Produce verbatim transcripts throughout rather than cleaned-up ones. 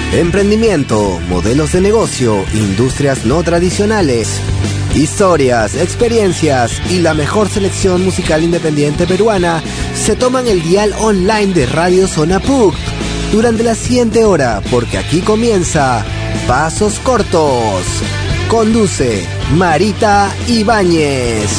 Emprendimiento, modelos de negocio, industrias no tradicionales, historias, experiencias y la mejor selección musical independiente peruana se toman el dial online de Radio Zona P U C durante la siguiente hora, porque aquí comienza Pasos Cortos. Conduce Marita Ibáñez.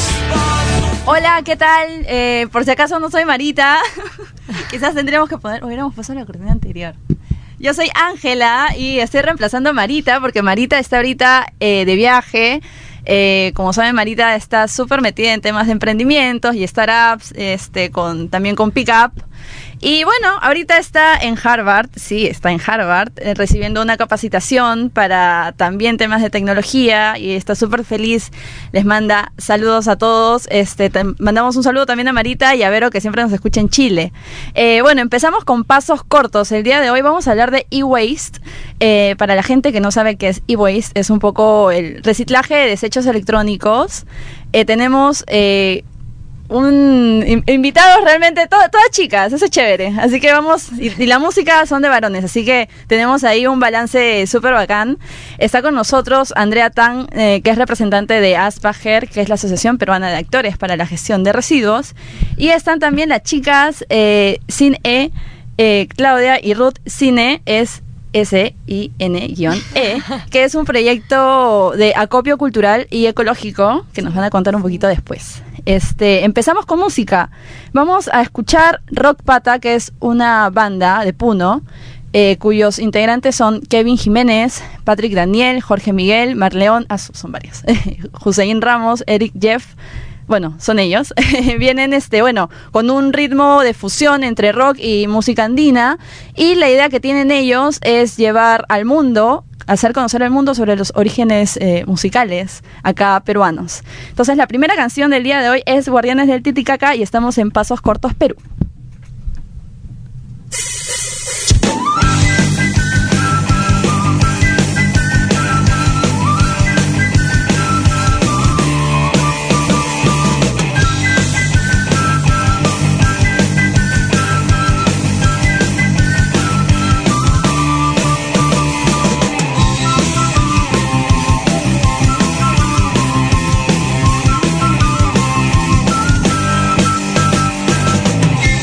Hola, ¿qué tal? Eh, por si acaso no soy Marita, quizás tendríamos que poner, hubiéramos puesto la cortina anterior. Yo soy Ángela y estoy reemplazando a Marita porque Marita está ahorita eh, de viaje. Eh, como saben, Marita está súper metida en temas de emprendimientos y startups, este, con, también con Pickup. Y bueno, ahorita está en Harvard, sí, está en Harvard, eh, recibiendo una capacitación para también temas de tecnología y está súper feliz. Les manda saludos a todos. Este, te, mandamos un saludo también a Marita y a Vero, que siempre nos escucha en Chile. Eh, bueno, empezamos con pasos cortos. El día de hoy vamos a hablar de e-waste. Eh, para la gente que no sabe qué es e-waste, es un poco el reciclaje de desechos electrónicos. Eh, tenemos... Eh, un in, invitados realmente to, todas chicas, eso es chévere, así que vamos, y, y la música son de varones, así que tenemos ahí un balance súper bacán. Está con nosotros Andrea Tan, eh, que es representante de Aspager, que es la Asociación Peruana de Actores para la Gestión de Residuos, y están también las chicas eh, Cine, eh, Claudia y Ruth. Cine es S I N E, que es un proyecto de acopio cultural y ecológico que nos van a contar un poquito después. Este, empezamos con música. Vamos a escuchar Rock Pata, que es una banda de Puno, eh, cuyos integrantes son Kevin Jiménez, Patrick Daniel, Jorge Miguel, Marleón, ah, son varios, Hussein Ramos, Eric Jeff. Bueno, son ellos. Vienen, este, bueno, con un ritmo de fusión entre rock y música andina. Y la idea que tienen ellos es llevar al mundo, hacer conocer al mundo sobre los orígenes eh, musicales acá peruanos. Entonces, la primera canción del día de hoy es Guardianes del Titicaca y estamos en Pasos Cortos, Perú. We'll be right back.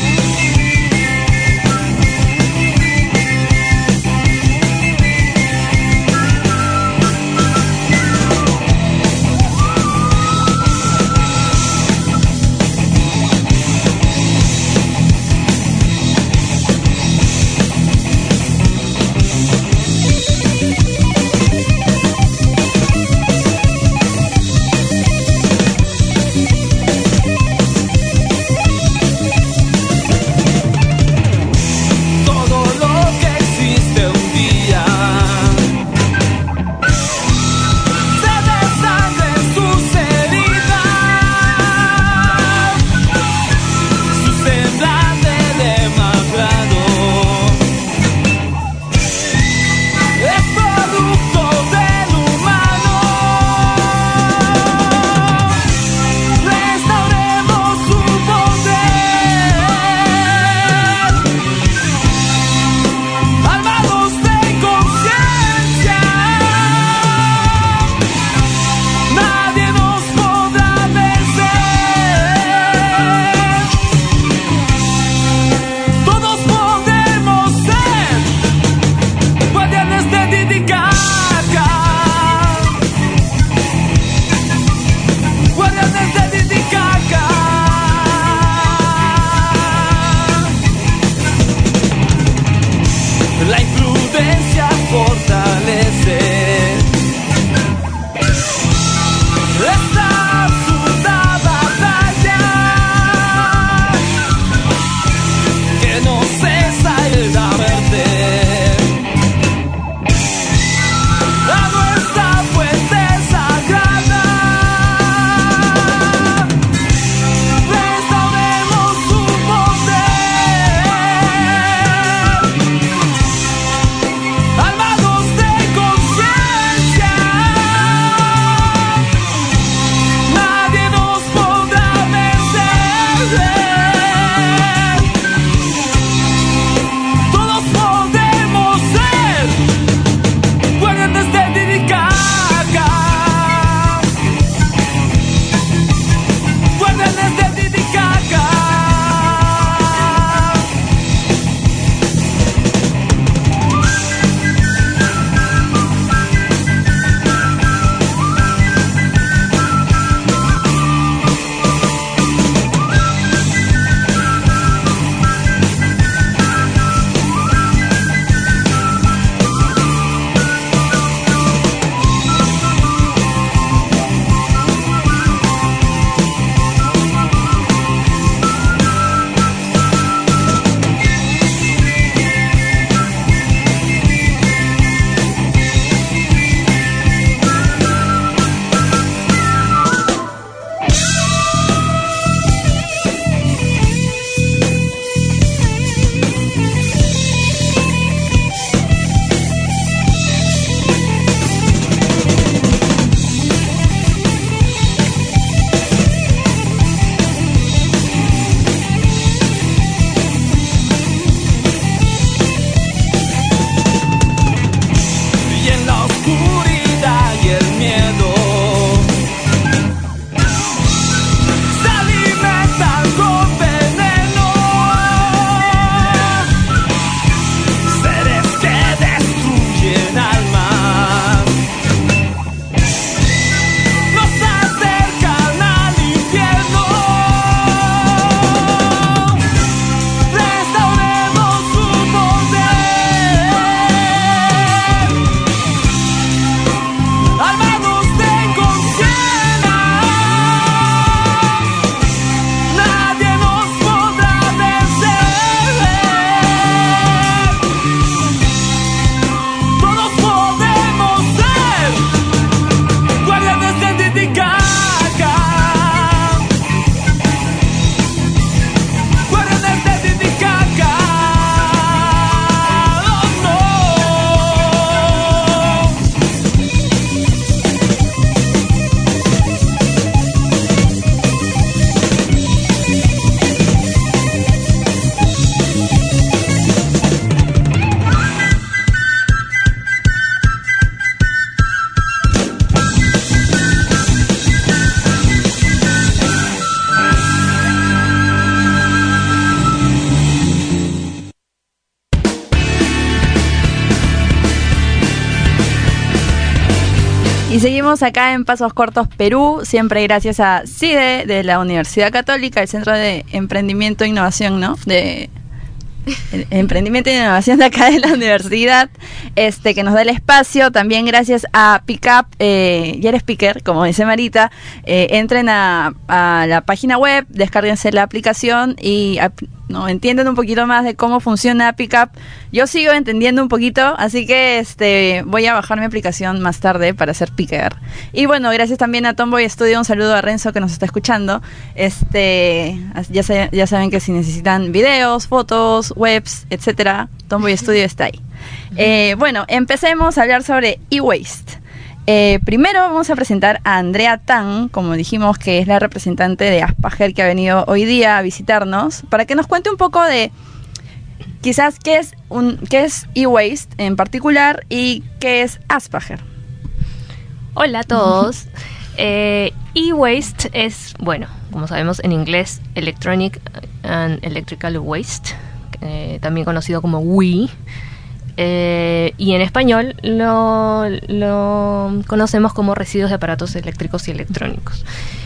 Y seguimos acá en Pasos Cortos, Perú, siempre gracias a CIDE de la Universidad Católica, el Centro de Emprendimiento e Innovación, ¿no? De Emprendimiento e Innovación de acá de la universidad, este que nos da el espacio. También gracias a Pickup, eh, ya eres speaker, como dice Marita. Eh, entren a, a la página web, descárguense la aplicación y a, no entienden un poquito más de cómo funciona Pickup. Yo sigo entendiendo un poquito, así que este voy a bajar mi aplicación más tarde para ser picker. Y bueno, gracias también a Tomboy Studio. Un saludo a Renzo que nos está escuchando. Este ya, se, ya saben que si necesitan videos, fotos, webs, etcétera, Tomboy Studio está ahí. Eh, bueno, empecemos a hablar sobre e-waste. Eh, primero vamos a presentar a Andrea Tan, como dijimos, que es la representante de Aspager, que ha venido hoy día a visitarnos, para que nos cuente un poco de quizás qué es un qué es e-waste en particular y qué es Aspager. Hola a todos. eh, e-waste es, bueno, como sabemos en inglés, Electronic and Electrical Waste, eh, también conocido como W E E. Eh, y en español lo, lo conocemos como residuos de aparatos eléctricos y electrónicos.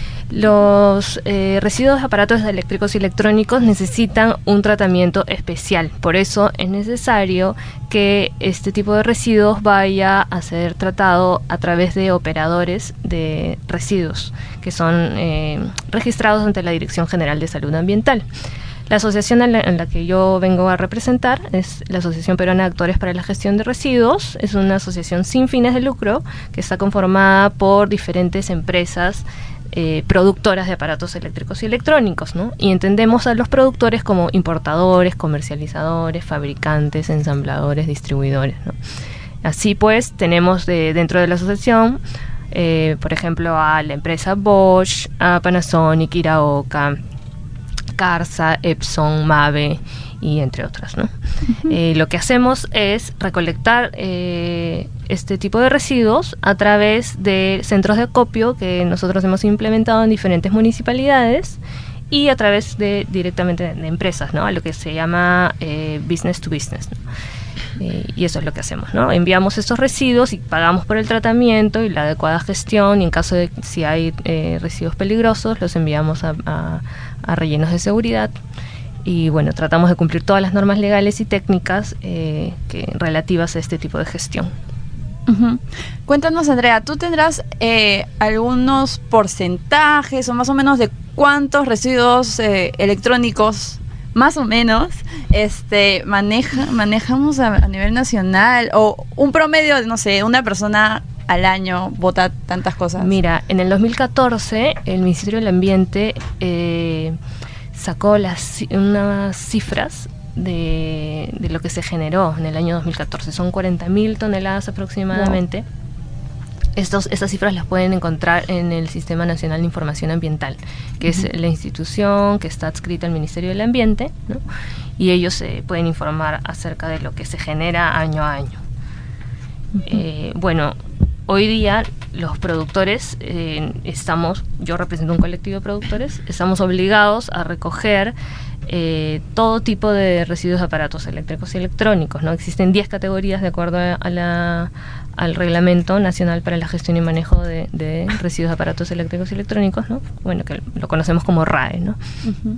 Los eh, residuos de aparatos eléctricos y electrónicos necesitan un tratamiento especial. Por eso es necesario que este tipo de residuos vaya a ser tratado a través de operadores de residuos que son eh, registrados ante la Dirección General de Salud Ambiental. La asociación en la, en la que yo vengo a representar es la Asociación Peruana de Actores para la Gestión de Residuos. Es una asociación sin fines de lucro que está conformada por diferentes empresas eh, productoras de aparatos eléctricos y electrónicos, ¿no? Y entendemos a los productores como importadores, comercializadores, fabricantes, ensambladores, distribuidores, ¿no? Así pues, tenemos de, dentro de la asociación, eh, por ejemplo, a la empresa Bosch, a Panasonic, Iraoka, Carsa, Epson, Mave y entre otras, ¿no? Uh-huh. Eh, lo que hacemos es recolectar eh, este tipo de residuos a través de centros de acopio que nosotros hemos implementado en diferentes municipalidades y a través de directamente de, de empresas, ¿no? A lo que se llama eh, business to business, ¿no? Eh, y eso es lo que hacemos, ¿no? Enviamos estos residuos y pagamos por el tratamiento y la adecuada gestión, y en caso de si hay eh, residuos peligrosos los enviamos a, a, a rellenos de seguridad. Y bueno, tratamos de cumplir todas las normas legales y técnicas eh, que, relativas a este tipo de gestión. Uh-huh. Cuéntanos, Andrea, ¿tú tendrás eh, algunos porcentajes o más o menos de cuántos residuos eh, electrónicos más o menos este maneja manejamos a, a nivel nacional, o un promedio de, no sé, una persona al año bota tantas cosas? Mira, en el dos mil catorce el Ministerio del Ambiente eh, sacó las unas cifras de, de lo que se generó en el año dos mil catorce. Son cuarenta mil toneladas aproximadamente. Wow. Estos, estas cifras las pueden encontrar en el Sistema Nacional de Información Ambiental, que uh-huh. es la institución que está adscrita al Ministerio del Ambiente, ¿no? Y ellos eh, pueden informar acerca de lo que se genera año a año. Uh-huh. Eh, bueno, hoy día los productores, eh, estamos, yo represento un colectivo de productores, estamos obligados a recoger eh, todo tipo de residuos de aparatos eléctricos y electrónicos, ¿no? Existen diez categorías de acuerdo a la, al Reglamento Nacional para la Gestión y Manejo de, de Residuos de Aparatos Eléctricos y Electrónicos, ¿no? Bueno, que lo conocemos como R A E, ¿no? Uh-huh.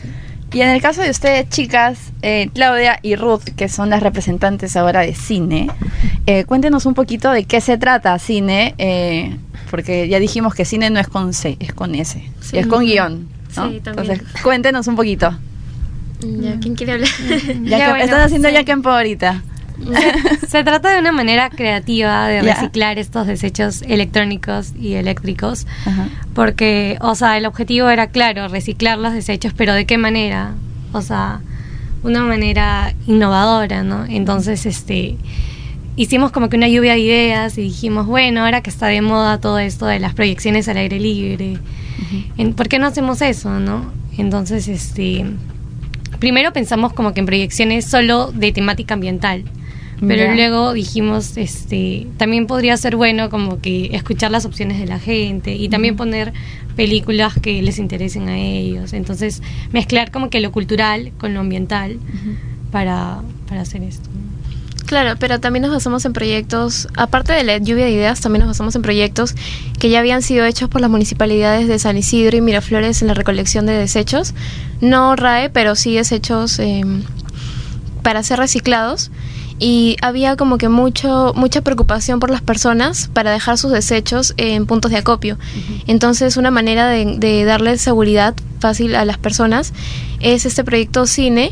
Y en el caso de ustedes, chicas, eh, Claudia y Ruth, que son las representantes ahora de CINE, eh, cuéntenos un poquito de qué se trata CINE, eh, porque ya dijimos que CINE no es con C, es con S, sí, es con guión, ¿no? Sí, también. Entonces, cuéntenos un poquito. Ya, ¿quién quiere hablar? Ya, ya que bueno, están haciendo sí. ya Kempo ahorita. Se, se trata de una manera creativa de yeah. reciclar estos desechos electrónicos y eléctricos. Uh-huh. Porque, o sea, el objetivo era, claro, reciclar los desechos, pero ¿de qué manera? O sea, una manera innovadora, ¿no? Entonces, este, hicimos como que una lluvia de ideas y dijimos, bueno, ahora que está de moda todo esto de las proyecciones al aire libre, uh-huh. en, ¿por qué no hacemos eso, no? Entonces, este, primero pensamos como que en proyecciones solo de temática ambiental. Pero yeah. luego dijimos, este, también podría ser bueno como que escuchar las opciones de la gente y uh-huh. también poner películas que les interesen a ellos. Entonces, mezclar como que lo cultural con lo ambiental uh-huh. para, para hacer esto. Claro, pero también nos basamos en proyectos, aparte de la lluvia de ideas, también nos basamos en proyectos que ya habían sido hechos por las municipalidades de San Isidro y Miraflores en la recolección de desechos. No R A E, pero sí desechos eh, para ser reciclados. Y había como que mucho mucha preocupación por las personas para dejar sus desechos en puntos de acopio. Uh-huh. Entonces, una manera de, de darle seguridad fácil a las personas es este proyecto Cine,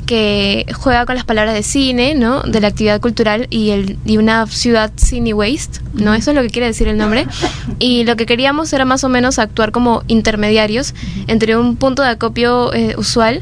que juega con las palabras de cine, ¿no? De la actividad cultural y el y una ciudad Cine Waste, ¿no? Uh-huh. Eso es lo que quiere decir el nombre. Y lo que queríamos era más o menos actuar como intermediarios uh-huh. entre un punto de acopio eh, usual,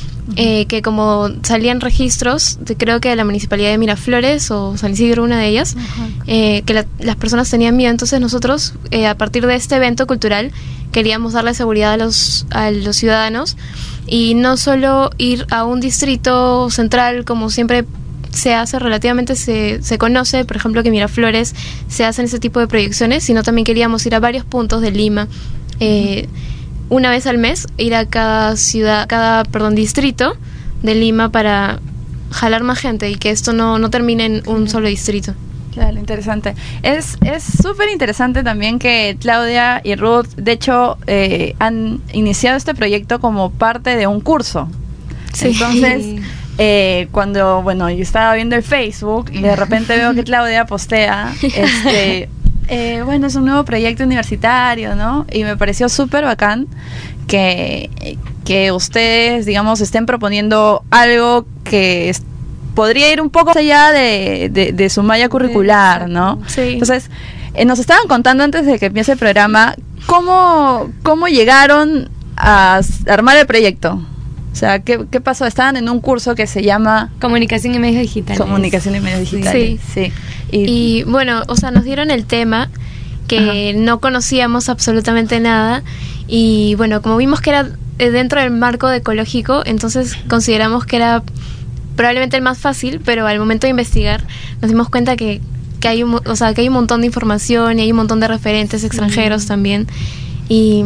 Eh, que como salían registros, de, creo que de la Municipalidad de Miraflores o San Isidro, una de ellas, uh-huh. eh, que la, las personas tenían miedo. Entonces nosotros, eh, a partir de este evento cultural, queríamos darle seguridad a los, a los ciudadanos y no solo ir a un distrito central como siempre se hace, relativamente se, se conoce, por ejemplo, que Miraflores se hacen ese tipo de proyecciones, sino también queríamos ir a varios puntos de Lima, eh, uh-huh. una vez al mes, ir a cada ciudad, cada, perdón, distrito de Lima para jalar más gente y que esto no, no termine en un solo distrito. Claro, interesante. Es es súper interesante también que Claudia y Ruth, de hecho, eh, han iniciado este proyecto como parte de un curso. Sí. Entonces, eh, cuando, bueno, yo estaba viendo el Facebook y de repente veo que Claudia postea, este... Eh, bueno, es un nuevo proyecto universitario, ¿no? Y me pareció súper bacán que, que ustedes, digamos, estén proponiendo algo que es, podría ir un poco más allá de, de, de su malla curricular, ¿no? Sí. Entonces, eh, nos estaban contando antes de que empiece el programa cómo, cómo llegaron a armar el proyecto. O sea, ¿qué, ¿qué pasó? Estaban en un curso que se llama... Comunicación y medios digitales. Comunicación y medios digitales, sí. sí. Y, y bueno, o sea, nos dieron el tema que Ajá. no conocíamos absolutamente nada y bueno, como vimos que era dentro del marco de ecológico, entonces consideramos que era probablemente el más fácil, pero al momento de investigar nos dimos cuenta que, que, hay, un, o sea, que hay un montón de información y hay un montón de referentes extranjeros mm. también y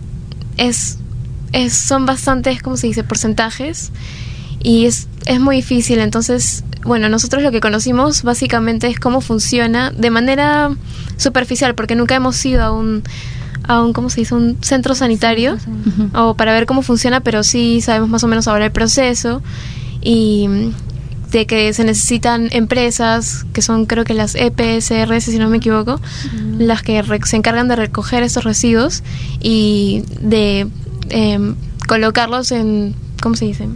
es... Es, son bastantes, ¿cómo se dice?, porcentajes y es, es muy difícil. Entonces, bueno, nosotros lo que conocimos básicamente es cómo funciona de manera superficial, porque nunca hemos ido a un, a un ¿cómo se dice?, un centro sanitario uh-huh. o para ver cómo funciona, pero sí sabemos más o menos ahora el proceso y de que se necesitan empresas que son, creo que las E P S R S, si no me equivoco, uh-huh. las que re- se encargan de recoger estos residuos y de Eh, colocarlos en, ¿cómo se dice?,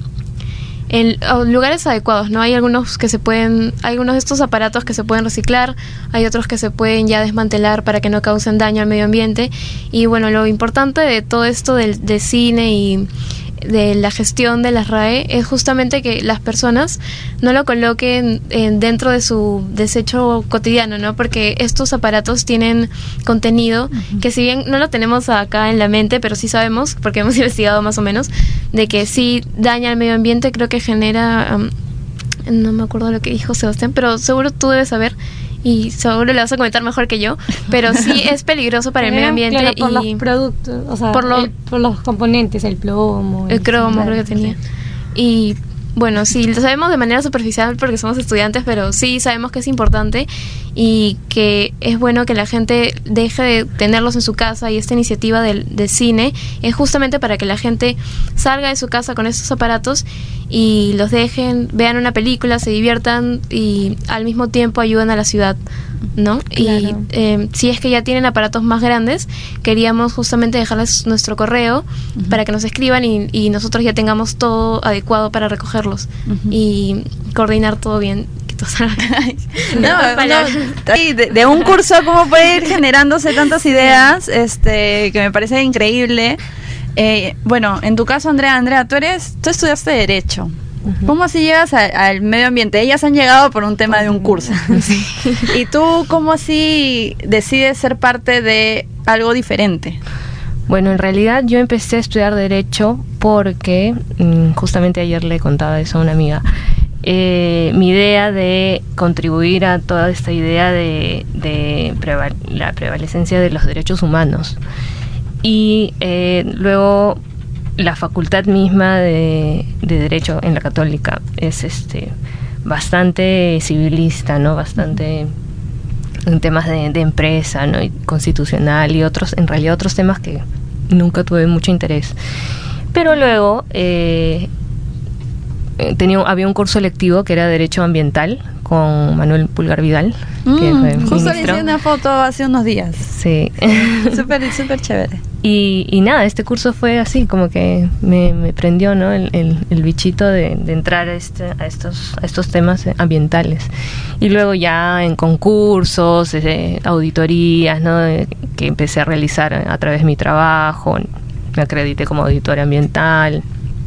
en lugares adecuados, ¿no? Hay algunos que se pueden, hay algunos de estos aparatos que se pueden reciclar, hay otros que se pueden ya desmantelar para que no causen daño al medio ambiente y bueno, lo importante de todo esto del, del cine y de la gestión de las R A E es justamente que las personas no lo coloquen en, dentro de su desecho cotidiano, ¿no? Porque estos aparatos tienen contenido uh-huh. que si bien no lo tenemos acá en la mente, pero sí sabemos, porque hemos investigado más o menos, de que sí daña al medio ambiente, creo que genera, um, no me acuerdo lo que dijo Sebastián, pero seguro tú debes saber y seguro le vas a comentar mejor que yo, pero sí es peligroso para el medio ambiente. Claro, por y los productos, o sea, por, lo, el, por los componentes, el plomo. El, el cromo claro, creo que tenía. Sí. Y bueno, sí, lo sabemos de manera superficial porque somos estudiantes, pero sí sabemos que es importante y que es bueno que la gente deje de tenerlos en su casa y esta iniciativa del, del cine es justamente para que la gente salga de su casa con estos aparatos y los dejen, vean una película, se diviertan y al mismo tiempo ayudan a la ciudad, ¿no? Claro. Y eh, si es que ya tienen aparatos más grandes, queríamos justamente dejarles nuestro correo uh-huh. para que nos escriban y, y nosotros ya tengamos todo adecuado para recogerlos uh-huh. y coordinar todo bien. no, no, de, de un curso cómo puede ir generándose tantas ideas, este, que me parece increíble. Eh, bueno, en tu caso, Andrea, Andrea, tú eres, tú estudiaste Derecho. Uh-huh. ¿Cómo así llegas a, al medio ambiente? Ellas han llegado por un tema de un curso. Sí. ¿Y tú cómo así decides ser parte de algo diferente? Bueno, en realidad yo empecé a estudiar Derecho porque, mmm, justamente ayer le contaba eso a una amiga, eh, mi idea de contribuir a toda esta idea de, de preval- la prevalecencia de los derechos humanos. Y eh, luego la facultad misma de, de Derecho en la Católica es este bastante civilista, ¿no? Bastante en temas de, de empresa, ¿no? Y constitucional y otros, en realidad otros temas que nunca tuve mucho interés. Pero luego eh, tenía, había un curso electivo que era Derecho Ambiental con Manuel Pulgar Vidal. Mm, que fue justo ministro. le hice una foto hace unos días. Sí. Súper, súper chévere. Y, y nada, este curso fue así, como que me, me prendió, ¿no? El, el, el bichito de, de entrar a, este, a, estos, a estos temas ambientales. Y luego ya en concursos, eh, auditorías, ¿no? De, que empecé a realizar a, a través de mi trabajo. Me acredité como auditora ambiental.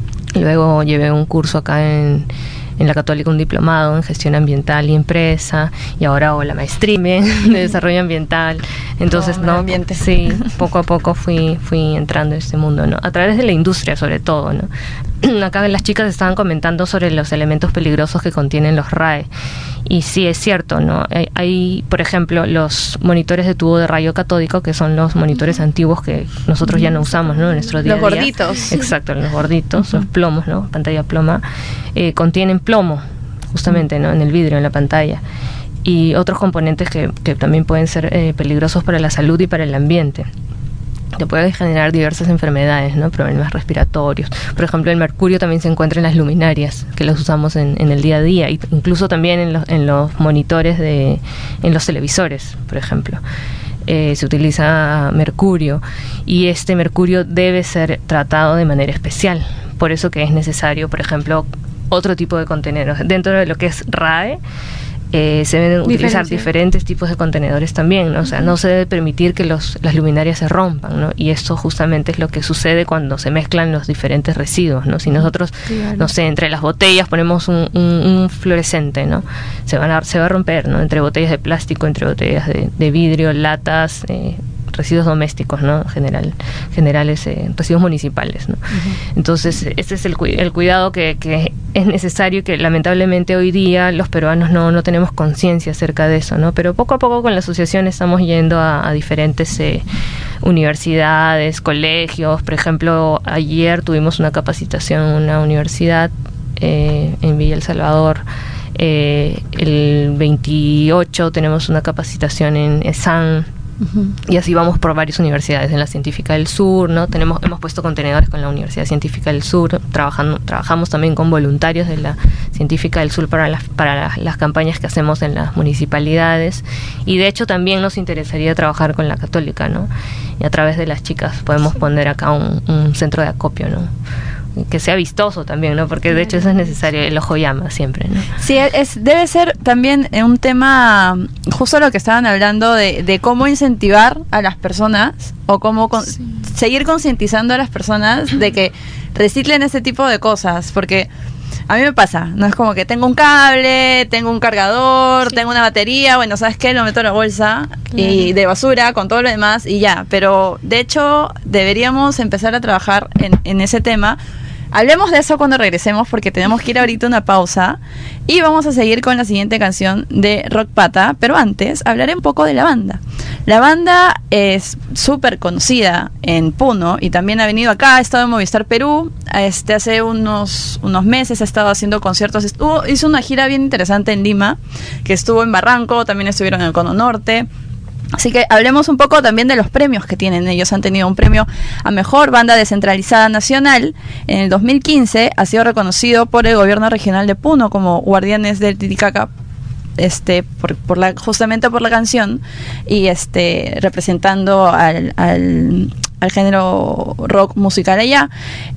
Luego llevé un curso acá en... en la Católica, un diplomado en gestión ambiental y empresa, y ahora hago la maestría de desarrollo ambiental. Entonces, oh, no, ambiente. sí, poco a poco fui fui entrando en este mundo, ¿no? A través de la industria, sobre todo, ¿no? Acá las chicas estaban comentando sobre los elementos peligrosos que contienen los R A E. Y sí, es cierto, ¿no? Hay, hay, por ejemplo, los monitores de tubo de rayo catódico, que son los monitores uh-huh. antiguos que nosotros ya no usamos, ¿no? En nuestro día a día. Los gorditos. Exacto, los gorditos, uh-huh. los plomos, ¿no? Pantalla ploma. Eh, contienen plomo, justamente, ¿no? En el vidrio, en la pantalla. Y otros componentes que, que también pueden ser eh, peligrosos para la salud y para el ambiente, que pueden generar diversas enfermedades, ¿no? Problemas respiratorios. Por ejemplo, el mercurio también se encuentra en las luminarias, que las usamos en, en el día a día, y incluso también en los, en los monitores de, en los televisores, por ejemplo. Eh, se utiliza mercurio, y este mercurio debe ser tratado de manera especial. Por eso que es necesario, por ejemplo, otro tipo de contenedores. Dentro de lo que es R A E, Eh, se deben utilizar diferentes tipos de contenedores también, ¿no? O sea, no se debe permitir que los, las luminarias se rompan, ¿no? Y esto justamente es lo que sucede cuando se mezclan los diferentes residuos, ¿no? Si nosotros, claro. no sé, entre las botellas ponemos un, un, un fluorescente, ¿no? Se, van a, se va a romper, ¿no? Entre botellas de plástico, entre botellas de, de vidrio, latas, eh, residuos domésticos, ¿no? General, generales, eh, residuos municipales, ¿no? Uh-huh. Entonces, este es el, el cuidado que, que es necesario, que lamentablemente hoy día los peruanos no, no tenemos conciencia acerca de eso, ¿no? Pero poco a poco con la asociación estamos yendo a, a diferentes eh, universidades, colegios. Por ejemplo, ayer tuvimos una capacitación en una universidad eh, en Villa El Salvador. Eh, el veintiocho tenemos una capacitación en ESAN. Uh-huh. Y así vamos por varias universidades. En la Científica del Sur, ¿no? Tenemos, hemos puesto contenedores con la Universidad Científica del Sur, trabajando, trabajamos también con voluntarios de la Científica del Sur para las, para las, las campañas que hacemos en las municipalidades, y de hecho también nos interesaría trabajar con la Católica, ¿no? Y a través de las chicas podemos poner acá un, un centro de acopio, ¿no? Que sea vistoso también, ¿no? Porque de hecho eso es necesario, el ojo llama siempre, ¿no? Sí, es, debe ser también un tema, justo lo que estaban hablando, de, de cómo incentivar a las personas, o cómo con, sí. seguir concientizando a las personas de que reciclen ese tipo de cosas, porque a mí me pasa, no es como que tengo un cable, tengo un cargador, sí. tengo una batería, bueno, ¿sabes qué? Lo meto en la bolsa, claro. y de basura con todo lo demás y ya, pero de hecho deberíamos empezar a trabajar en, en ese tema. Hablemos de eso cuando regresemos, porque tenemos que ir ahorita a una pausa y vamos a seguir con la siguiente canción de Rock Pata, pero antes hablaré un poco de la banda. La banda es súper conocida en Puno y también ha venido acá, ha estado en Movistar Perú, este, hace unos, unos meses ha estado haciendo conciertos, estuvo, hizo una gira bien interesante en Lima, que estuvo en Barranco, también estuvieron en el Cono Norte. Así que hablemos un poco también de los premios que tienen. Ellos han tenido un premio a Mejor Banda Descentralizada Nacional. En el dos mil quince ha sido reconocido por el gobierno regional de Puno como Guardianes del Titicaca, este, por, por la, justamente por la canción, y este, representando al, al, al género rock musical allá.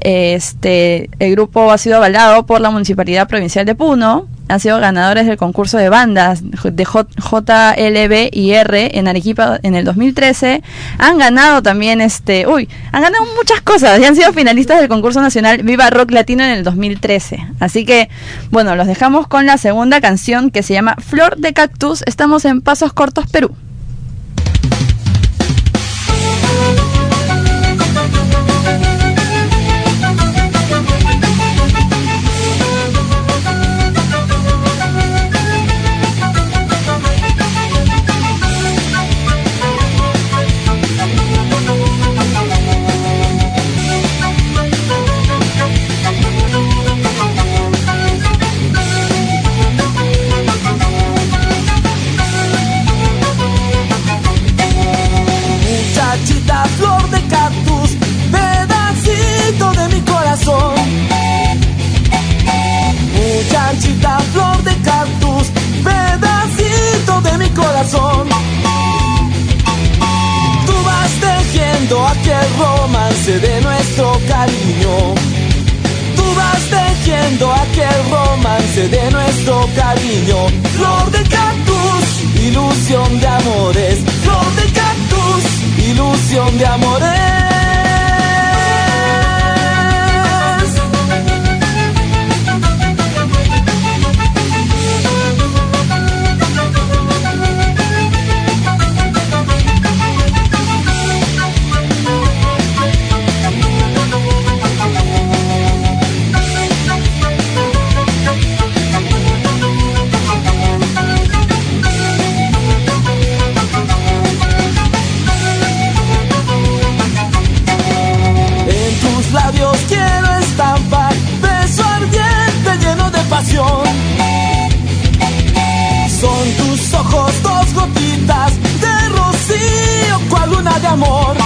Este, el grupo ha sido avalado por la Municipalidad Provincial de Puno. Han sido ganadores del concurso de bandas de J L B y R en Arequipa en el dos mil trece. Han ganado también, este, uy, han ganado muchas cosas y han sido finalistas del concurso nacional Viva Rock Latino en el dos mil trece. Así que, bueno, los dejamos con la segunda canción, que se llama Flor de Cactus. Estamos en Pasos Cortos, Perú. dulce de nuestro cariño. Flor de cactus, ilusión de amores. Flor de cactus, ilusión de amores. Quiero estampar beso ardiente lleno de pasión. Son tus ojos dos gotitas de rocío, cual luna de amor.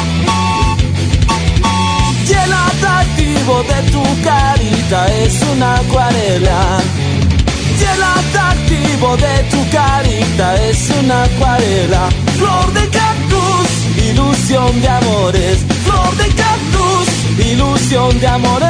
Y el atractivo de tu carita es una acuarela. Y el atractivo de tu carita es una acuarela. Flor de cactus, ilusión de amores. Flor de cactus, ilusión de amores.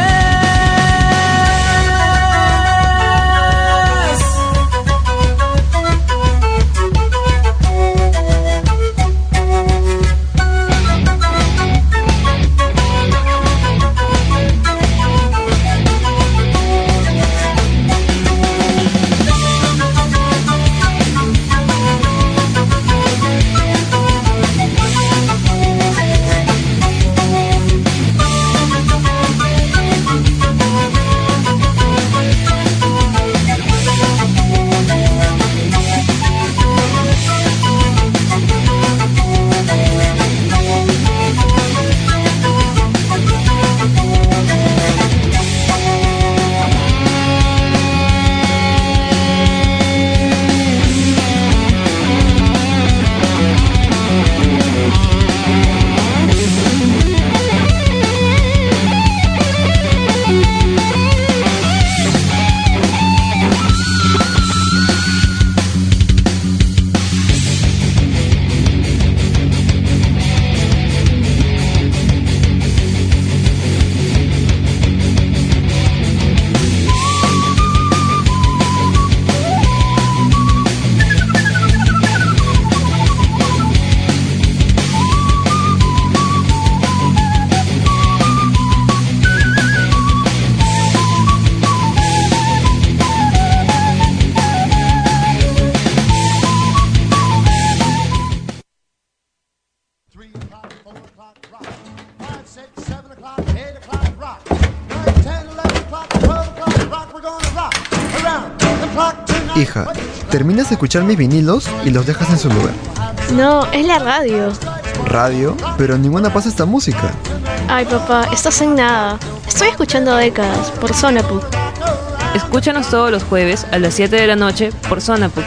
Hija, terminas de escuchar mis vinilos y los dejas en su lugar. No, es la radio. ¿Radio? Pero ninguna pasa esta música. Ay, papá, estás en nada. Estoy escuchando décadas por Sonapuc. Escúchanos todos los jueves a las siete de la noche por Sonapuc.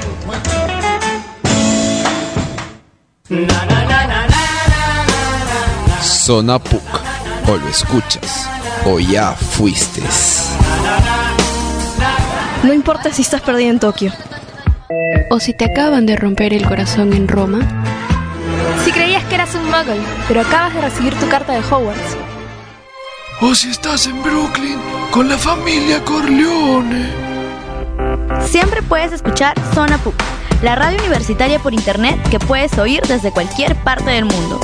Sonapuc, o lo escuchas, o ya fuiste. No importa si estás perdida en Tokio. O si te acaban de romper el corazón en Roma. Si creías que eras un muggle, pero acabas de recibir tu carta de Hogwarts. O si estás en Brooklyn con la familia Corleone. Siempre puedes escuchar Sonapuc, la radio universitaria por internet que puedes oír desde cualquier parte del mundo.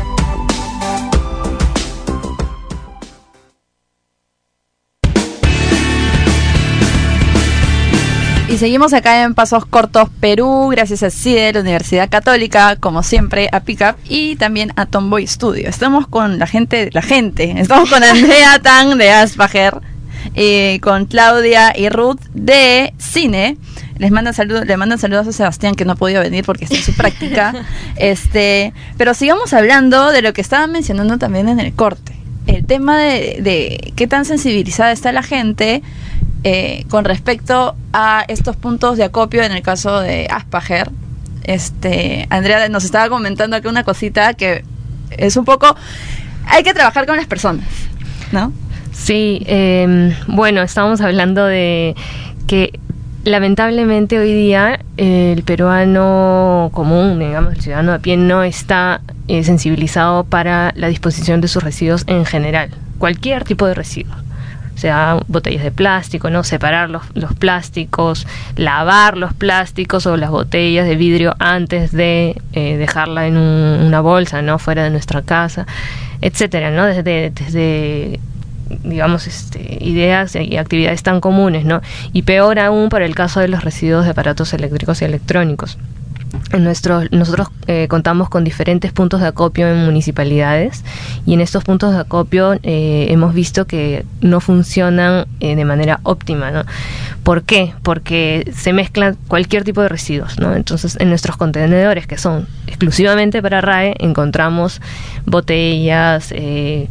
Y seguimos acá en Pasos Cortos, Perú, gracias a C I D E, la Universidad Católica, como siempre, a Pickup y también a Tomboy Studio. Estamos con la gente, la gente, estamos con Andrea Tang de Aspager, eh, con Claudia y Ruth de Cine. Les mandan saludos, le mandan saludos a Sebastián, que no ha podido venir porque está en su práctica. este, pero sigamos hablando de lo que estaban mencionando también en el corte. El tema de, de qué tan sensibilizada está la gente eh, con respecto a estos puntos de acopio en el caso de Aspager. Este, Andrea nos estaba comentando aquí una cosita que es un poco, hay que trabajar con las personas, ¿no? Sí, eh, bueno, estábamos hablando de que lamentablemente hoy día eh, el peruano común, digamos, el ciudadano a pie, no está eh, sensibilizado para la disposición de sus residuos en general, cualquier tipo de residuos, o sea, botellas de plástico, ¿no? Separar los, los plásticos, lavar los plásticos o las botellas de vidrio antes de eh, dejarla en un, una bolsa, ¿no? Fuera de nuestra casa, etcétera, ¿no? Desde, desde digamos, este, ideas y actividades tan comunes, ¿no? Y peor aún para el caso de los residuos de aparatos eléctricos y electrónicos. En nuestro, nosotros eh, contamos con diferentes puntos de acopio en municipalidades, y en estos puntos de acopio eh, hemos visto que no funcionan eh, de manera óptima, ¿no? ¿Por qué? Porque se mezclan cualquier tipo de residuos, ¿no? Entonces, en nuestros contenedores, que son exclusivamente para R A E, encontramos botellas, eh,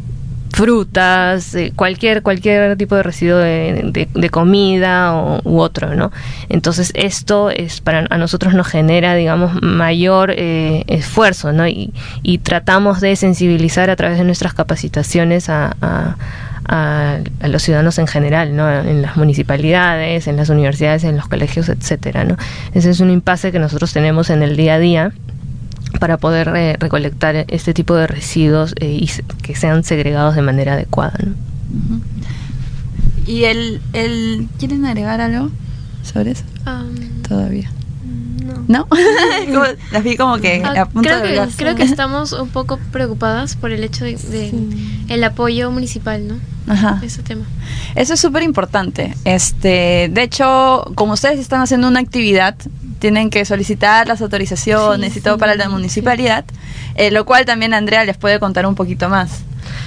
frutas, eh, cualquier cualquier tipo de residuo de, de, de comida o, u otro, ¿no? Entonces esto es para a nosotros nos genera, digamos, mayor eh, esfuerzo, ¿no? Y, y tratamos de sensibilizar a través de nuestras capacitaciones a, a, a, a los ciudadanos en general, ¿no? En las municipalidades, en las universidades, en los colegios, etcétera, ¿no? Ese es un impasse que nosotros tenemos en el día a día para poder eh, recolectar este tipo de residuos eh, y se, que sean segregados de manera adecuada, ¿no? Uh-huh. ¿Y el, el quieren agregar algo sobre eso? Um, Todavía. No. ¿No? Como, las vi como que ah, a punto creo de que, hablar. creo que estamos un poco preocupadas por el hecho de, de sí. el apoyo municipal, ¿no? Ajá. Ese tema. Eso es súper importante. Este, de hecho, como ustedes están haciendo una actividad, tienen que solicitar las autorizaciones sí, y todo sí, para la municipalidad, sí. eh, lo cual también Andrea les puede contar un poquito más.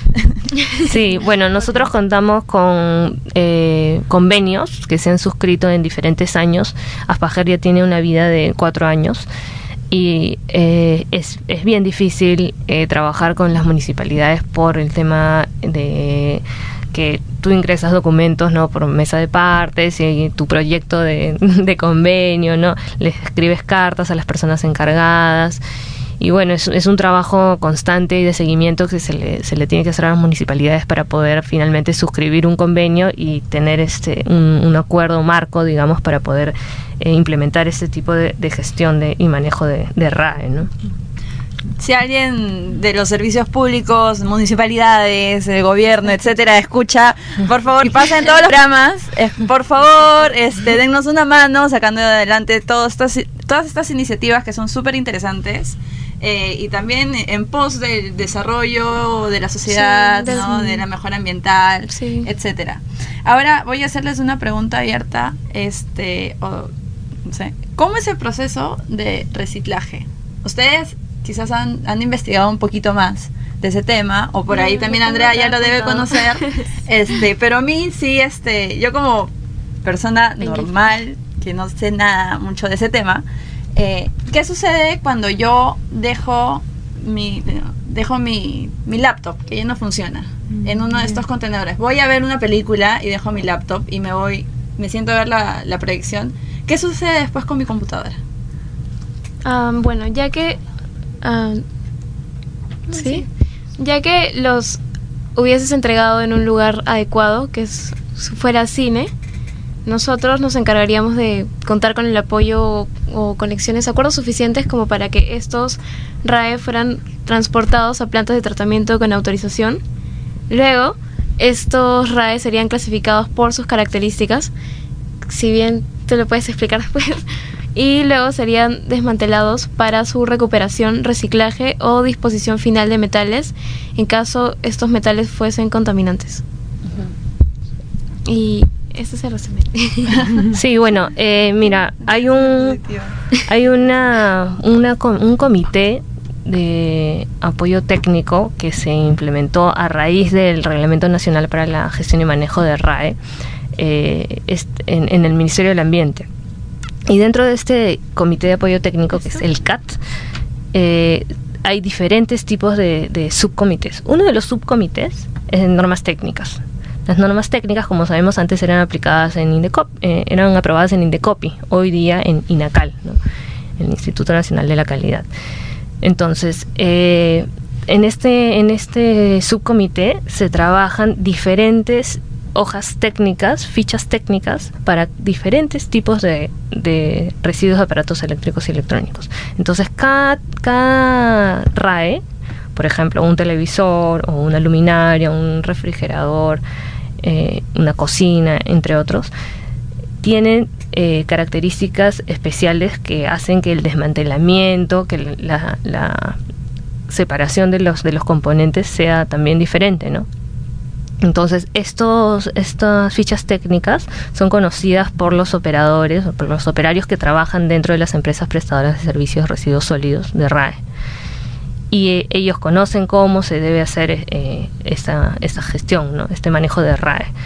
Sí, bueno, nosotros contamos con eh, convenios que se han suscrito en diferentes años. Aspajer ya tiene una vida de cuatro años y eh, es, es bien difícil eh, trabajar con las municipalidades por el tema de que tú ingresas documentos, ¿no? Por mesa de partes y tu proyecto de, de convenio, ¿no? Les escribes cartas a las personas encargadas. Y bueno, es, es un trabajo constante y de seguimiento que se le, se le tiene que hacer a las municipalidades para poder finalmente suscribir un convenio y tener este un, un acuerdo marco, digamos, para poder eh, implementar este tipo de, de gestión de, y manejo de, de R A E, ¿no? Si alguien de los servicios públicos, municipalidades, el gobierno, etcétera, escucha, por favor, y pasen todos los programas, eh, por favor, este, dennos una mano sacando adelante todas estas, todas estas iniciativas que son súper interesantes. Eh, y también en pos del desarrollo de la sociedad, sí, ¿no? De la mejora ambiental, sí. etcétera. Ahora voy a hacerles una pregunta abierta, este, o, no sé, ¿cómo es el proceso de reciclaje? Ustedes quizás han, han investigado un poquito más de ese tema, o por ahí también Andrea ya lo debe conocer, este, pero a mí sí, este, yo como persona normal que no sé nada mucho de ese tema. Eh, ¿Qué sucede cuando yo dejo mi dejo mi, mi laptop, que ya no funciona, mm, en uno de estos contenedores? Voy a ver una película y dejo mi laptop y me voy, me siento a ver la, la proyección. ¿Qué sucede después con mi computadora? Um, bueno, ya que um, ¿sí? ¿sí? ya que los hubieses entregado en un lugar adecuado, que es, fuera cine, nosotros nos encargaríamos de contar con el apoyo o, o conexiones, acuerdos suficientes como para que estos R A E fueran transportados a plantas de tratamiento con autorización. Luego, estos R A E serían clasificados por sus características, si bien te lo puedes explicar después, y luego serían desmantelados para su recuperación, reciclaje o disposición final de metales, en caso estos metales fuesen contaminantes. Uh-huh. Y este es el resumen. Sí, bueno, eh, mira, hay un hay una, una un comité de apoyo técnico que se implementó a raíz del Reglamento Nacional para la Gestión y Manejo de R A E eh, en, en el Ministerio del Ambiente. Y dentro de este comité de apoyo técnico, que es el C A T, eh, hay diferentes tipos de, de subcomités. Uno de los subcomités es de normas técnicas. Las normas técnicas, como sabemos, antes eran aplicadas en Indecop, eh, eran aprobadas en Indecopi, hoy día en INACAL, ¿no? El Instituto Nacional de la Calidad. Entonces, eh, en este en este subcomité se trabajan diferentes hojas técnicas, fichas técnicas para diferentes tipos de, de residuos de aparatos eléctricos y electrónicos. Entonces, cada, cada R A E, por ejemplo, un televisor o una luminaria, un refrigerador, eh, una cocina, entre otros, tienen eh, características especiales que hacen que el desmantelamiento, que la, la separación de los de los componentes sea también diferente, ¿no? Entonces, estos estas fichas técnicas son conocidas por los operadores, por los operarios que trabajan dentro de las empresas prestadoras de servicios de residuos sólidos de R A E. Y eh, ellos conocen cómo se debe hacer eh, esta, esta gestión, ¿no? Este manejo de R A E.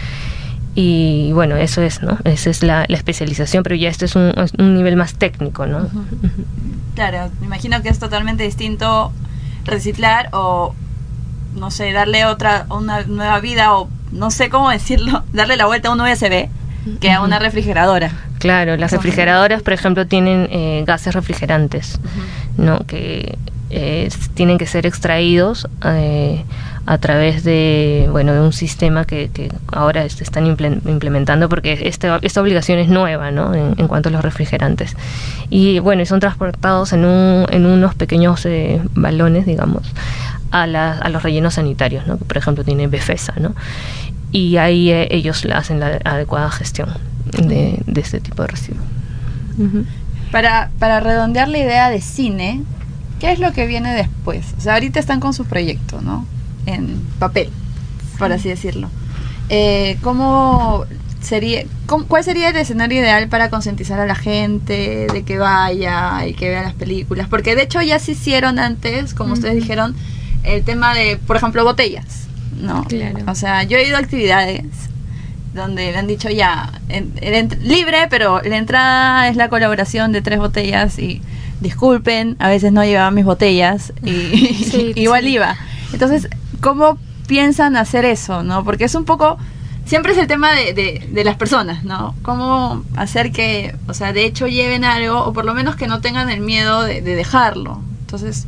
Y bueno, eso es, ¿no? Esa es la, la especialización, pero ya este es un, un nivel más técnico, ¿no? Uh-huh. Claro, me imagino que es totalmente distinto reciclar o, no sé, darle otra, una nueva vida o, no sé cómo decirlo, darle la vuelta a un U S B que a una refrigeradora. Claro, las refrigeradoras, por ejemplo, tienen eh, gases refrigerantes, uh-huh. ¿no? Que eh, tienen que ser extraídos eh, a través de, bueno, de un sistema que, que ahora se están implementando, porque este, esta obligación es nueva, ¿no? En, en cuanto a los refrigerantes. Y bueno, y son transportados en, un, en unos pequeños eh, balones, digamos, a, la, a los rellenos sanitarios, ¿no? Que por ejemplo tiene Befesa, ¿no? Y ahí eh, ellos hacen la adecuada gestión de, de este tipo de residuos. Uh-huh. Para, para redondear la idea de cine, ¿qué es lo que viene después? O sea, ahorita están con su proyecto, ¿no? En papel, por así decirlo. Eh, ¿Cómo sería, cómo, cuál sería el escenario ideal para concientizar a la gente de que vaya y que vea las películas? Porque de hecho ya se hicieron antes, como uh-huh. ustedes dijeron, el tema de, por ejemplo, botellas, ¿no? Claro. O sea, yo he ido a actividades donde me han dicho ya, en, en, libre, pero la entrada es la colaboración de tres botellas y disculpen, a veces no llevaba mis botellas y sí, igual sí. iba. Entonces, ¿cómo piensan hacer eso, no? Porque es un poco, siempre es el tema de, de, de las personas, ¿no? ¿Cómo hacer que, o sea, de hecho lleven algo, o por lo menos que no tengan el miedo de, de dejarlo? Entonces,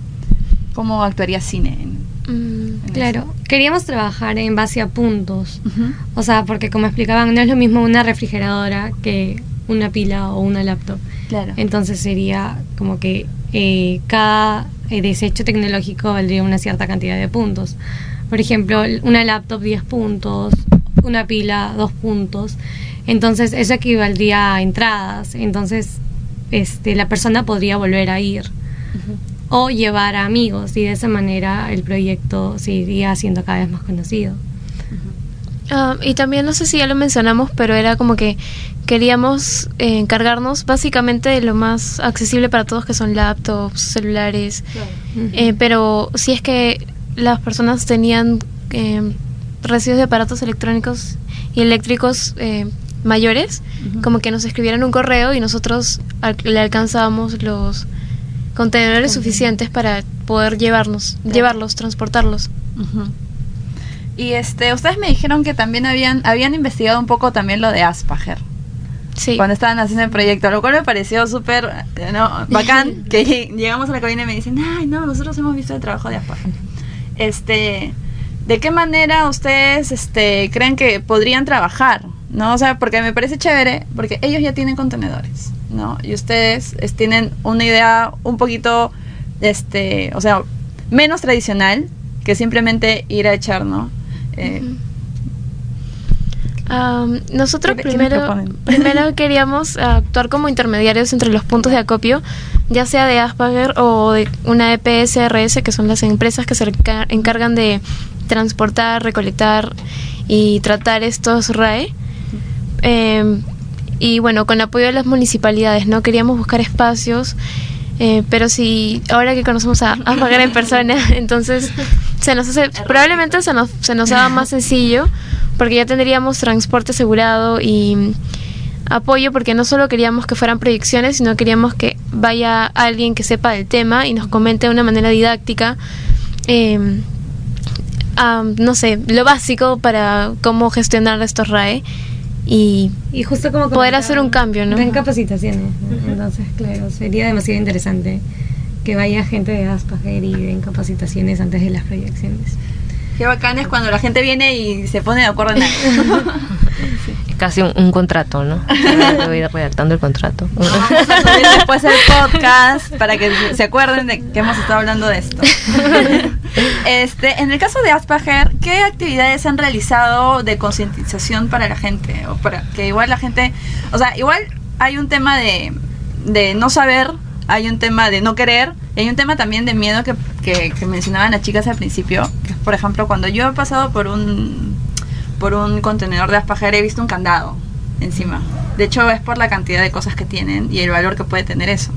¿cómo actuaría cine en, mm, en claro, eso? Queríamos trabajar en base a puntos. Uh-huh. O sea, porque como explicaban, no es lo mismo una refrigeradora que una pila o una laptop. Claro. Entonces sería como que eh, cada eh, desecho tecnológico valdría una cierta cantidad de puntos. Por ejemplo, una laptop diez puntos, una pila dos puntos. Entonces eso equivaldría a entradas. Entonces este, la persona podría volver a ir. Uh-huh. O llevar a amigos, y de esa manera el proyecto se iría haciendo cada vez más conocido. Uh, y también, no sé si ya lo mencionamos, pero era como que queríamos eh, encargarnos básicamente de lo más accesible para todos, que son laptops, celulares. Claro. Uh-huh. eh, pero si es que las personas tenían eh, residuos de aparatos electrónicos y eléctricos eh, mayores, uh-huh. como que nos escribieran un correo y nosotros al- le alcanzábamos los contenedores uh-huh. suficientes para poder llevarnos, claro. llevarlos, transportarlos. Uh-huh. Y este, ustedes me dijeron que también habían habían investigado un poco también lo de Asperger. Sí. Cuando estaban haciendo el proyecto, lo cual me pareció súper, ¿no? bacán, que llegamos a la cabina y me dicen, ay, no, nosotros hemos visto el trabajo de Asperger. Este, ¿de qué manera ustedes este creen que podrían trabajar? ¿No? O sea, porque me parece chévere, porque ellos ya tienen contenedores, ¿no? Y ustedes es, tienen una idea un poquito, este, o sea, menos tradicional que simplemente ir a echar, ¿no? Eh, um, nosotros primero, primero queríamos actuar como intermediarios entre los puntos de acopio, ya sea de Asperger o de una E P S R S, que son las empresas que se encargan de transportar, recolectar y tratar estos R A E. Eh, y bueno, con apoyo de las municipalidades, ¿no? Queríamos buscar espacios, eh, pero si ahora que conocemos a Asperger en persona, entonces se nos hace, probablemente se nos, se nos haga más sencillo, porque ya tendríamos transporte asegurado y apoyo, porque no solo queríamos que fueran proyecciones, sino queríamos que vaya alguien que sepa del tema y nos comente de una manera didáctica, eh, um, no sé, lo básico para cómo gestionar estos R A E. Y, y justo como poder hacer un cambio, ¿no? En capacitaciones, ¿no? Entonces, claro, sería demasiado interesante que vaya gente de Asperger y den capacitaciones antes de las proyecciones. Qué bacán es cuando la gente viene y se pone de acuerdo en algo. Sí. Es casi un, un contrato, ¿no? Yo voy redactando el contrato. No, vamos a subir después el podcast para que se acuerden de que hemos estado hablando de esto. Este, en el caso de Asperger, ¿qué actividades han realizado de concientización para la gente? O para que igual la gente, o sea, igual hay un tema de, de no saber, hay un tema de no querer, y hay un tema también de miedo que, que, que mencionaban las chicas al principio, que por ejemplo, cuando yo he pasado por un por un contenedor de Asperger, he visto un candado encima. De hecho, es por la cantidad de cosas que tienen y el valor que puede tener eso.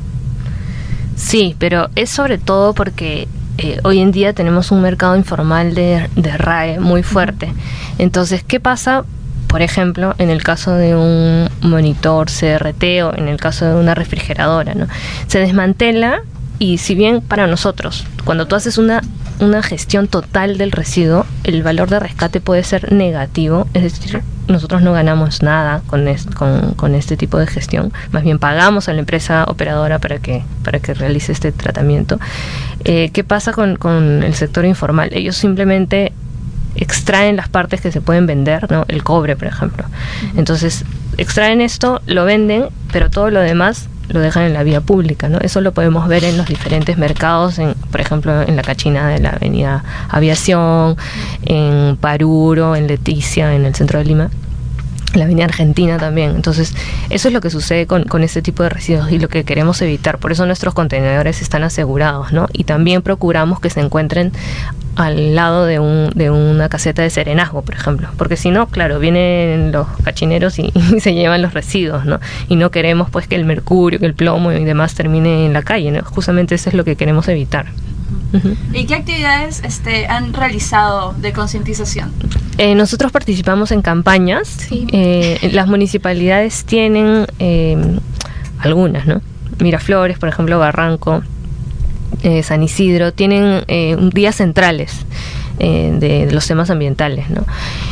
Sí, pero es sobre todo porque eh, hoy en día tenemos un mercado informal de, de R A E muy fuerte. Entonces, ¿qué pasa? Por ejemplo, en el caso de un monitor C R T o en el caso de una refrigeradora, ¿no? Se desmantela y si bien para nosotros, cuando tú haces una, una gestión total del residuo, el valor de rescate puede ser negativo, es decir, nosotros no ganamos nada con, es, con, con este tipo de gestión, más bien pagamos a la empresa operadora para que, para que realice este tratamiento. Eh, ¿Qué pasa con, con el sector informal? Ellos simplemente extraen las partes que se pueden vender, ¿no? El cobre, por ejemplo. Uh-huh. Entonces, extraen esto, lo venden, pero todo lo demás lo dejan en la vía pública, ¿no? Eso lo podemos ver en los diferentes mercados, en, por ejemplo, en la Cachina de la avenida Aviación, en Paruro, en Leticia, en el centro de Lima, la avenida Argentina también. Entonces, eso es lo que sucede con, con este tipo de residuos y lo que queremos evitar. Por eso nuestros contenedores están asegurados, ¿no? Y también procuramos que se encuentren al lado de un de una caseta de serenazgo, por ejemplo, porque si no, claro, vienen los cachineros y, y se llevan los residuos, ¿no? Y no queremos pues que el mercurio, que el plomo y demás termine en la calle, ¿no? Justamente eso es lo que queremos evitar. Uh-huh. ¿Y qué actividades este, han realizado de concientización? Eh, nosotros participamos en campañas. Sí. Eh, las municipalidades tienen eh, algunas, ¿no? Miraflores, por ejemplo, Barranco, Eh, San Isidro, tienen eh, días centrales eh, de, de los temas ambientales, ¿no?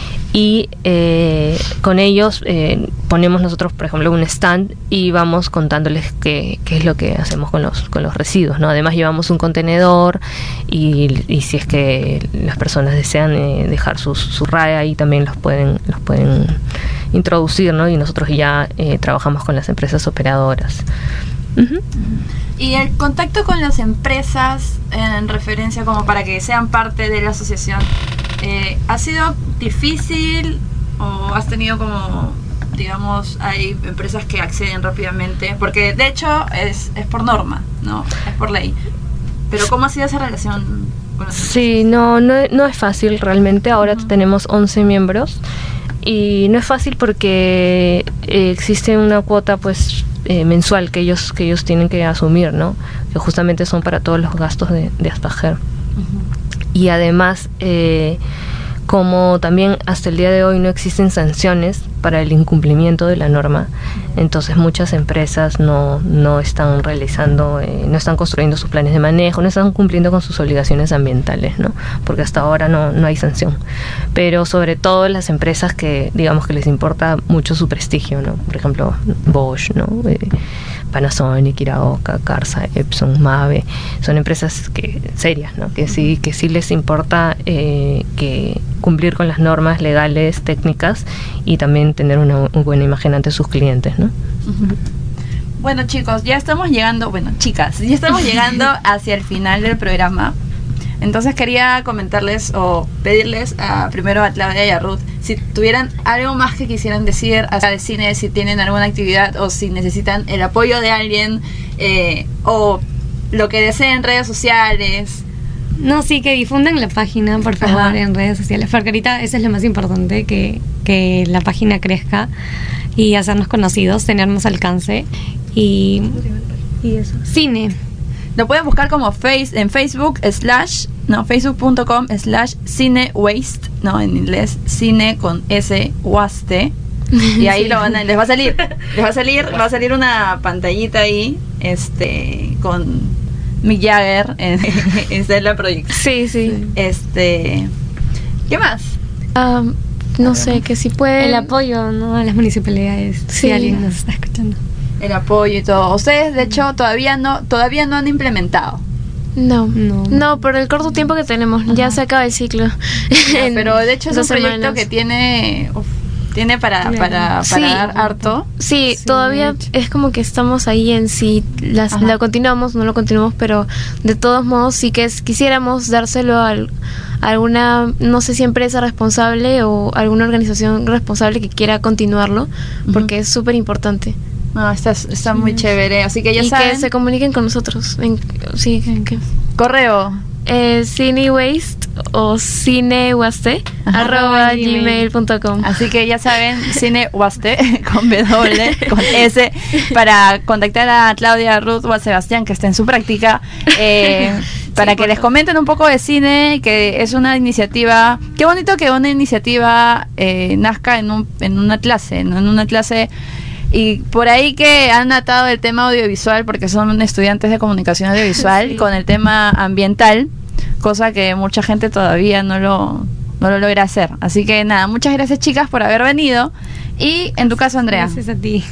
Y eh, con ellos eh, ponemos nosotros, por ejemplo, un stand y vamos contándoles qué, qué es lo que hacemos con los con los residuos, ¿no? Además llevamos un contenedor y, y si es que las personas desean eh, dejar sus, su R A E ahí también los pueden los pueden introducir, ¿no? Y nosotros ya eh, trabajamos con las empresas operadoras. Uh-huh. Y el contacto con las empresas en referencia como para que sean parte de la asociación, eh, ¿ha sido difícil o has tenido como, digamos, hay empresas que acceden rápidamente? Porque de hecho es, es por norma, ¿no? Es por ley. Pero ¿cómo ha sido esa relación con las empresas? Sí, no, no, no es fácil realmente. Ahora uh-huh. tenemos once miembros y no es fácil porque eh, existe una cuota pues Eh, mensual que ellos que ellos tienen que asumir, ¿no? Que justamente son para todos los gastos de, de Asperger. Uh-huh. Y además, eh, como también hasta el día de hoy no existen sanciones para el incumplimiento de la norma, entonces muchas empresas no, no están realizando, eh, no están construyendo sus planes de manejo, no están cumpliendo con sus obligaciones ambientales, ¿no? Porque hasta ahora no, no hay sanción. Pero sobre todo las empresas que, digamos, que les importa mucho su prestigio, ¿no? Por ejemplo, Bosch, ¿no? Eh, Panasonic, Iraoka, Carsa, Epson, Mave, son empresas que serias, ¿no? Que sí, que sí les importa eh, que cumplir con las normas legales, técnicas y también tener una, una buena imagen ante sus clientes, ¿no? Uh-huh. Bueno, chicos, ya estamos llegando, bueno, chicas, ya estamos llegando hacia el final del programa. Entonces quería comentarles o pedirles a, primero a Claudia y a Ruth si tuvieran algo más que quisieran decir acerca de cine, si tienen alguna actividad o si necesitan el apoyo de alguien eh, o lo que deseen en redes sociales. No, sí, que difundan la página, por favor, Ajá. en redes sociales, porque ahorita eso es lo más importante, que, que la página crezca y hacernos conocidos, tener más alcance y, y eso. Cine. Lo pueden buscar como face en Facebook slash, no, facebook.com slash cine waste, no, en inglés, cine con S, waste. Y ahí sí. lo van a, les va a salir, les va a salir, va a salir una pantallita ahí, este, con Mick Jagger, esa es la proyección. Sí, sí. Este, ¿qué más? Um, no sé, que si puede el apoyo, ¿no? A las municipalidades, sí. si alguien nos está escuchando. El apoyo y todo. Ustedes, de hecho, todavía no, todavía no han implementado. No, no, no, por el corto tiempo que tenemos, Ajá. ya se acaba el ciclo. No, pero de hecho es un proyecto semanas. que tiene uf, tiene para, para, para Sí. dar harto. Sí, Sí, todavía de hecho. es como que estamos ahí en sí, las, Ajá. la continuamos, no lo continuamos, pero de todos modos sí que es, quisiéramos dárselo al- a alguna, no sé si empresa responsable o alguna organización responsable que quiera continuarlo, porque es súper importante. No, está, está muy chévere, así que ya y saben. que se comuniquen con nosotros. En, sí, que, Correo. eh, cinewaste o cinewaste Ajá. arroba Gmail. gmail punto com. Así que ya saben, Cine Huaste con W, con S, para contactar a Claudia, Ruth o a Sebastián, que está en su práctica, eh, para Sí, que por les favor. comenten un poco de cine, que es una iniciativa. Qué bonito que una iniciativa eh, nazca en, un, en una clase, ¿no? En una clase. Y por ahí que han atado el tema audiovisual, porque son estudiantes de comunicación audiovisual, Sí. con el tema ambiental, cosa que mucha gente todavía no lo, no lo logra hacer. Así que nada, muchas gracias chicas por haber venido. Y en tu caso, Andrea. Gracias a ti.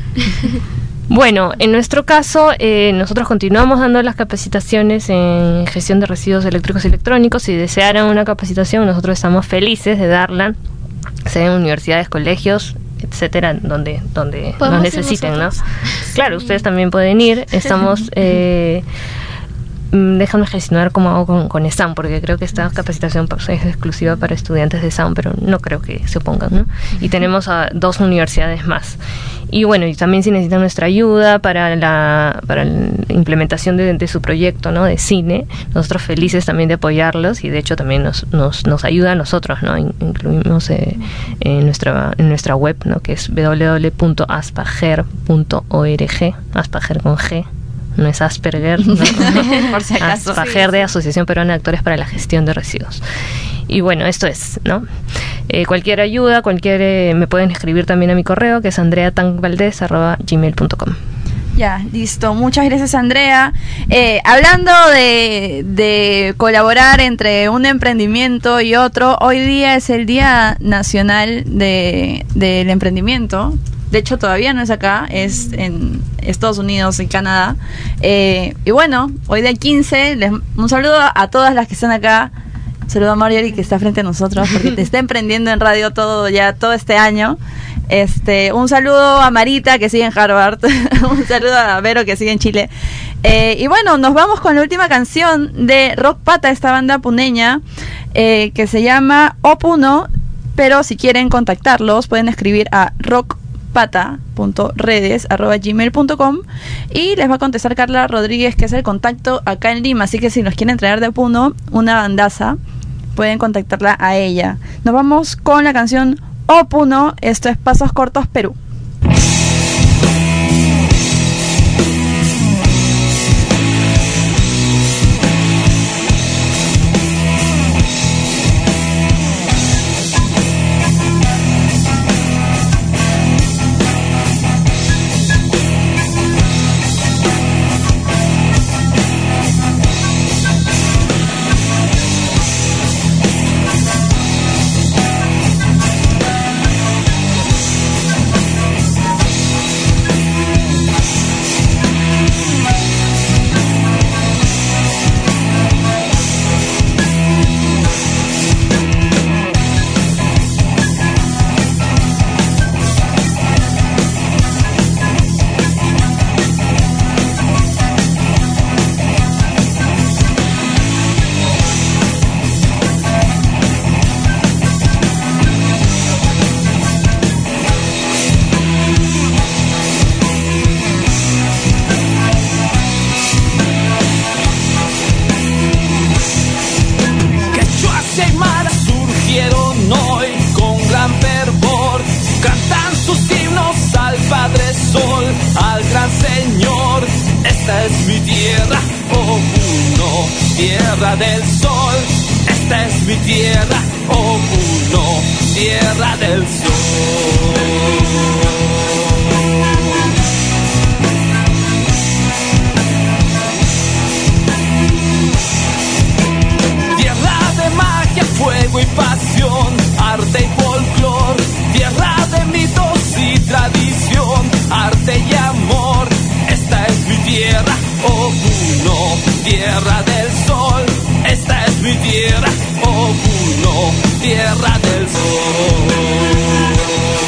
Bueno, en nuestro caso, eh, nosotros continuamos dando las capacitaciones en gestión de residuos eléctricos y electrónicos. Si desearan una capacitación, nosotros estamos felices de darla, sea en universidades, colegios, etcétera, donde donde Podemos nos ir necesiten, ¿no? nosotros. Claro, ustedes también pueden ir. Estamos eh, mm, déjame gestionar cómo hago con, con ESAM, porque creo que esta capacitación pues, es exclusiva para estudiantes de ESAM, pero no creo que se opongan, ¿no? Y tenemos a dos universidades más. Y bueno, y también si necesitan nuestra ayuda para la para la implementación de, de su proyecto, ¿no? De cine, nosotros felices también de apoyarlos, y de hecho también nos nos, nos ayuda a nosotros, ¿no? In- incluimos eh, en nuestra en nuestra web, ¿no? Que es w w w punto aspager punto org, Aspager con G, no es Asperger, ¿no? Por si acaso. Aspager, de Asociación Peruana de Actores para la Gestión de Residuos. Y bueno, esto es, ¿no? Eh, cualquier ayuda, cualquier eh, me pueden escribir también a mi correo, que es andrea tan valdez arroba gmail punto com. Ya, listo. Muchas gracias, Andrea. Eh, hablando de, de colaborar entre un emprendimiento y otro, hoy día es el Día Nacional de, del Emprendimiento. De hecho, todavía no es acá, es en Estados Unidos y Canadá. Eh, y bueno, hoy día quince, les, un saludo a todas las que están acá. Saludo a Marjorie, que está frente a nosotros, porque te está emprendiendo en radio todo ya todo este año. Este, un saludo a Marita, que sigue en Harvard. Un saludo a Vero, que sigue en Chile. Eh, y bueno, nos vamos con la última canción de Rock Pata, esta banda puneña, eh, que se llama Opuno. Pero si quieren contactarlos, pueden escribir a rockpata punto redes arroba gmail punto com y les va a contestar Carla Rodríguez, que es el contacto acá en Lima. Así que si nos quieren traer de Opuno una bandaza, pueden contactarla a ella. Nos vamos con la canción Opuno. Esto es Pasos Cortos, Perú. Tierra del sol, esta es mi tierra, oh Puno, tierra del sol. Tierra de magia, fuego y pasión, arte y folclor, tierra de mitos y tradición, arte y amor, esta es mi tierra, oh Puno, tierra del sol, esta es mi tierra, oh Puno, tierra del sol.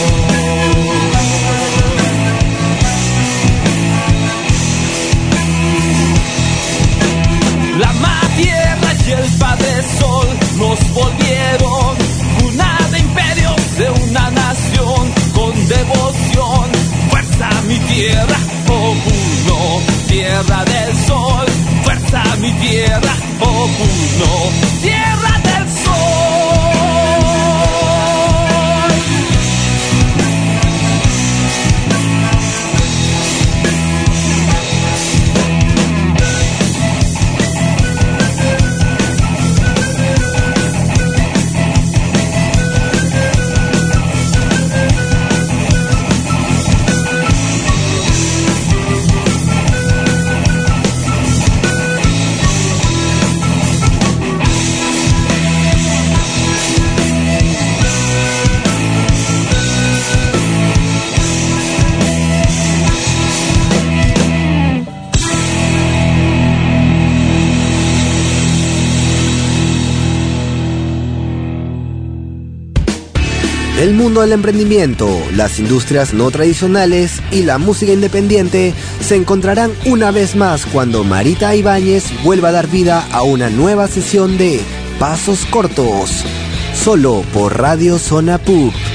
El mundo del emprendimiento, las industrias no tradicionales y la música independiente se encontrarán una vez más cuando Marita Ibáñez vuelva a dar vida a una nueva sesión de Pasos Cortos, solo por Radio Zona P U C.